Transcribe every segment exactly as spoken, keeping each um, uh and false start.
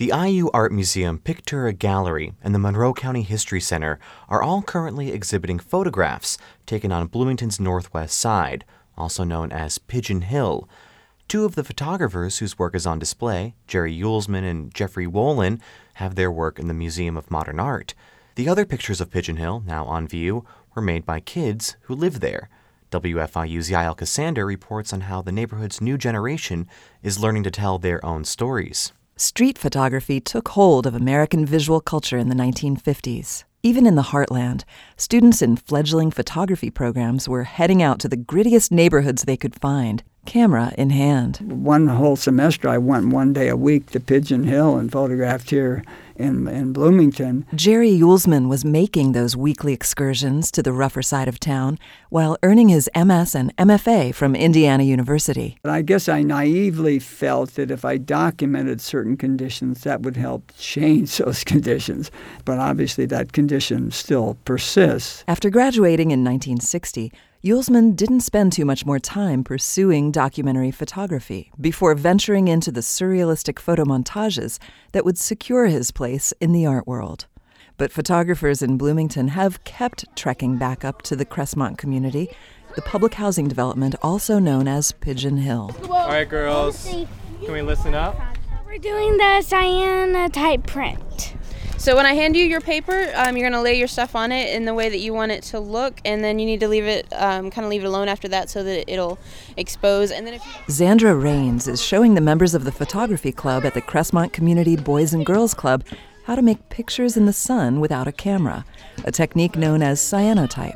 The I U Art Museum Pictura Gallery and the Monroe County History Center are all currently exhibiting photographs taken on Bloomington's northwest side, also known as Pigeon Hill. Two of the photographers whose work is on display, Jerry Uelsmann and Jeffrey Wolin, have their work in the Museum of Modern Art. The other pictures of Pigeon Hill, now on view, were made by kids who live there. W F I U's Yael Cassander reports on how the neighborhood's new generation is learning to tell their own stories. Street photography took hold of American visual culture in the nineteen fifties. Even in the heartland, students in fledgling photography programs were heading out to the grittiest neighborhoods they could find, camera in hand. One whole semester, I went one day a week to Pigeon Hill and photographed here in, in Bloomington. Jerry Uelsmann was making those weekly excursions to the rougher side of town while earning his M S and M F A from Indiana University. I guess I naively felt that if I documented certain conditions, that would help change those conditions. But obviously that condition still persists. After graduating in nineteen sixty, Uelsmann didn't spend too much more time pursuing documentary photography before venturing into the surrealistic photomontages that would secure his place in the art world. But photographers in Bloomington have kept trekking back up to the Crestmont community, the public housing development also known as Pigeon Hill. All right, girls, can we listen up? We're doing the cyanotype print. So when I hand you your paper, um, you're going to lay your stuff on it in the way that you want it to look, and then you need to leave it, um, kind of leave it alone after that so that it'll expose. And then if you... Zandra Rains is showing the members of the photography club at the Crestmont Community Boys and Girls Club how to make pictures in the sun without a camera, a technique known as cyanotype.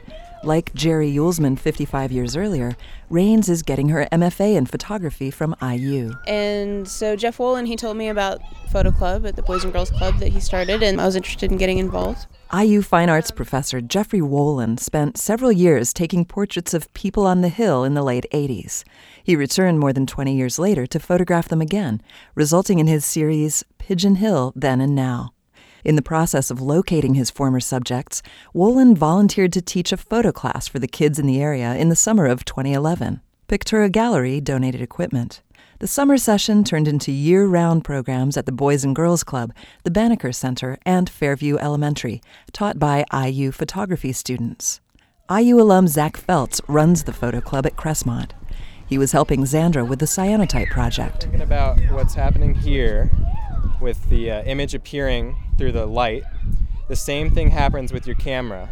Like Jerry Uelsmann fifty-five years earlier, Rains is getting her M F A in photography from I U. And so Jeff Wolin, he told me about Photo Club at the Boys and Girls Club that he started, and I was interested in getting involved. I U fine arts professor Jeffrey Wolin spent several years taking portraits of people on the Hill in the late eighties. He returned more than twenty years later to photograph them again, resulting in his series Pigeon Hill, Then and Now. In the process of locating his former subjects, Wolin volunteered to teach a photo class for the kids in the area in the summer of twenty eleven. Pictura Gallery donated equipment. The summer session turned into year-round programs at the Boys and Girls Club, the Banneker Center, and Fairview Elementary, taught by I U photography students. I U alum Zach Feltz runs the photo club at Crestmont. He was helping Zandra with the cyanotype project. Thinking about what's happening here with the uh, image appearing through the light, the same thing happens with your camera.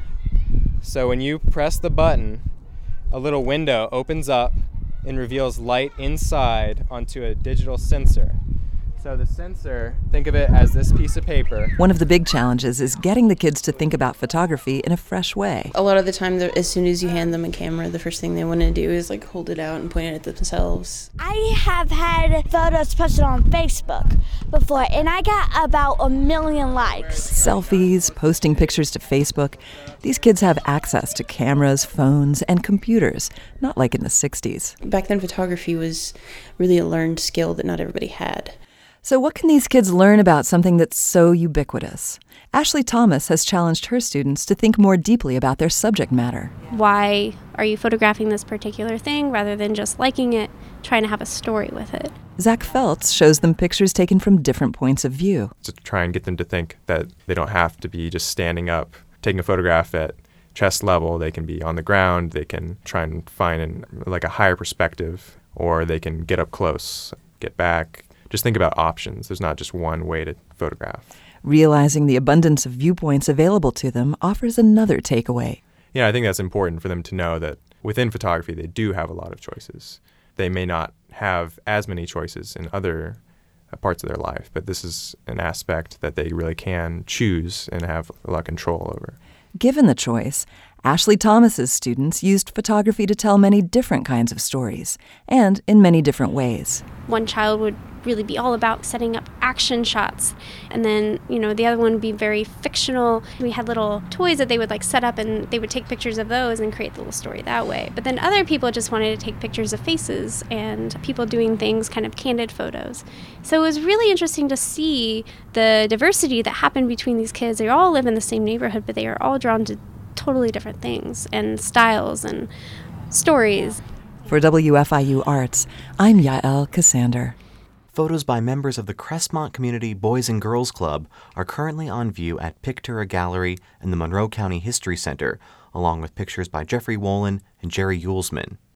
So when you press the button, a little window opens up and reveals light inside onto a digital sensor. So the sensor, think of it as this piece of paper. One of the big challenges is getting the kids to think about photography in a fresh way. A lot of the time, as soon as you hand them a camera, the first thing they want to do is like hold it out and point it at themselves. I have had photos posted on Facebook before, and I got about a million likes. Selfies, posting pictures to Facebook. These kids have access to cameras, phones, and computers, not like in the sixties. Back then, photography was really a learned skill that not everybody had. So what can these kids learn about something that's so ubiquitous? Ashley Thomas has challenged her students to think more deeply about their subject matter. Why are you photographing this particular thing rather than just liking it, trying to have a story with it? Zach Feltz shows them pictures taken from different points of view. To try and get them to think that they don't have to be just standing up, taking a photograph at chest level. They can be on the ground. They can try and find an, like a higher perspective, or they can get up close, get back. Just think about options. There's not just one way to photograph. Realizing the abundance of viewpoints available to them offers another takeaway. Yeah, I think that's important for them to know that within photography, they do have a lot of choices. They may not have as many choices in other uh, parts of their life, but this is an aspect that they really can choose and have a lot of control over. Given the choice, Ashley Thomas's students used photography to tell many different kinds of stories, and in many different ways. One child would really be all about setting up action shots, and then, you know, the other one would be very fictional. We had little toys that they would like set up, and they would take pictures of those and create the little story that way. But then other people just wanted to take pictures of faces and people doing things, kind of candid photos. So it was really interesting to see the diversity that happened between these kids. They all live in the same neighborhood, but they are all drawn to totally different things and styles and stories. For W F I U Arts, I'm Yael Cassander. photos by members of the Crestmont Community Boys and Girls Club are currently on view at Pictura Gallery and the Monroe County History Center, along with pictures by Jeffrey Wolin and Jerry Yulesman.